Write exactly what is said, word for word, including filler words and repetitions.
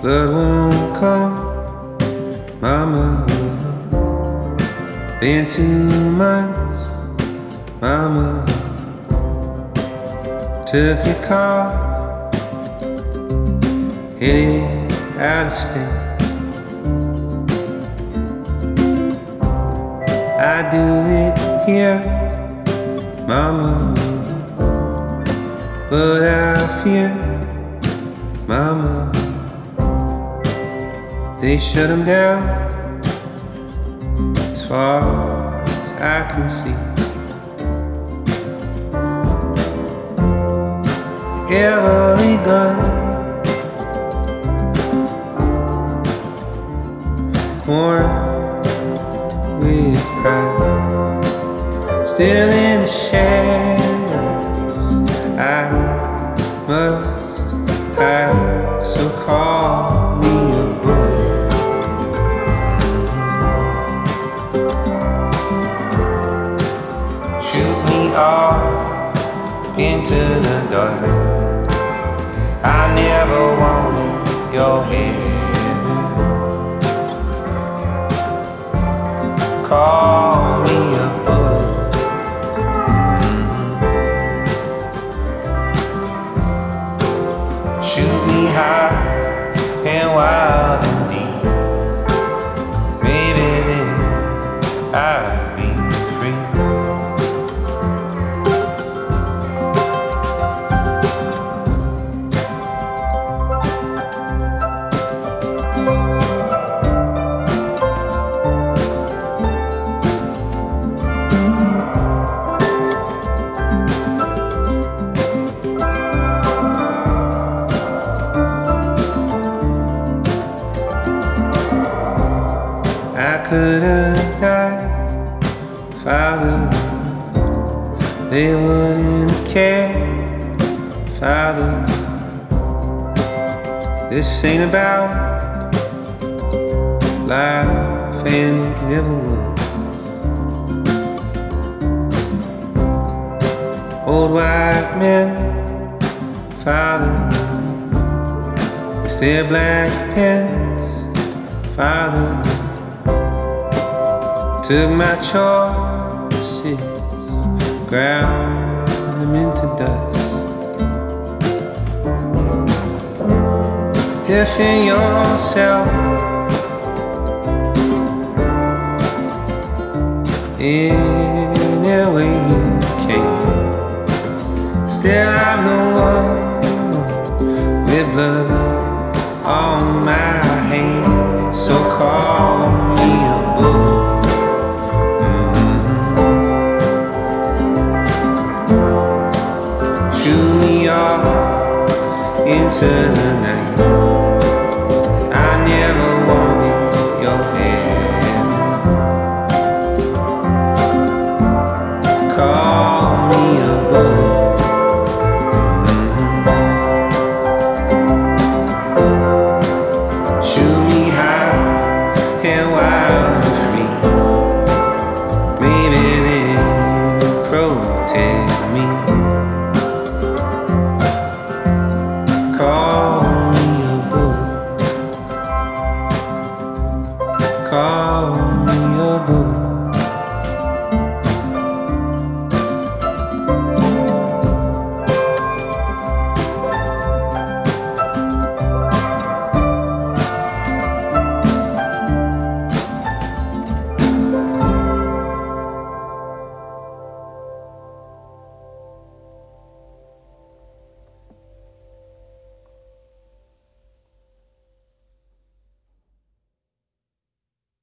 blood won't come, mama. Been two months, mama. Took your car, headed out of state. I do it here, mama, but I fear, mama, they shut them down as far as I can see. Every gun worn with pride, still in the shadows I must hide. So call me a bullet, shoot me off into the dark. I never wanted your heaven. Call me a bullet, mm-hmm. Shoot me high and wild and deep. Maybe then I'd be free. I could have died, Father. They wouldn't have cared, Father. This ain't about life, and it never was. Old white men, Father, with their black pens, Father, took my choices, ground them into dust. Defend yourself any way you can. Still I'm the one with blood on my hands. So call me a bullet, shoot me off into the night. I never wanted your hand. Call me a bullet, mm-hmm. Shoot me high and wild and free. Maybe then you protect me.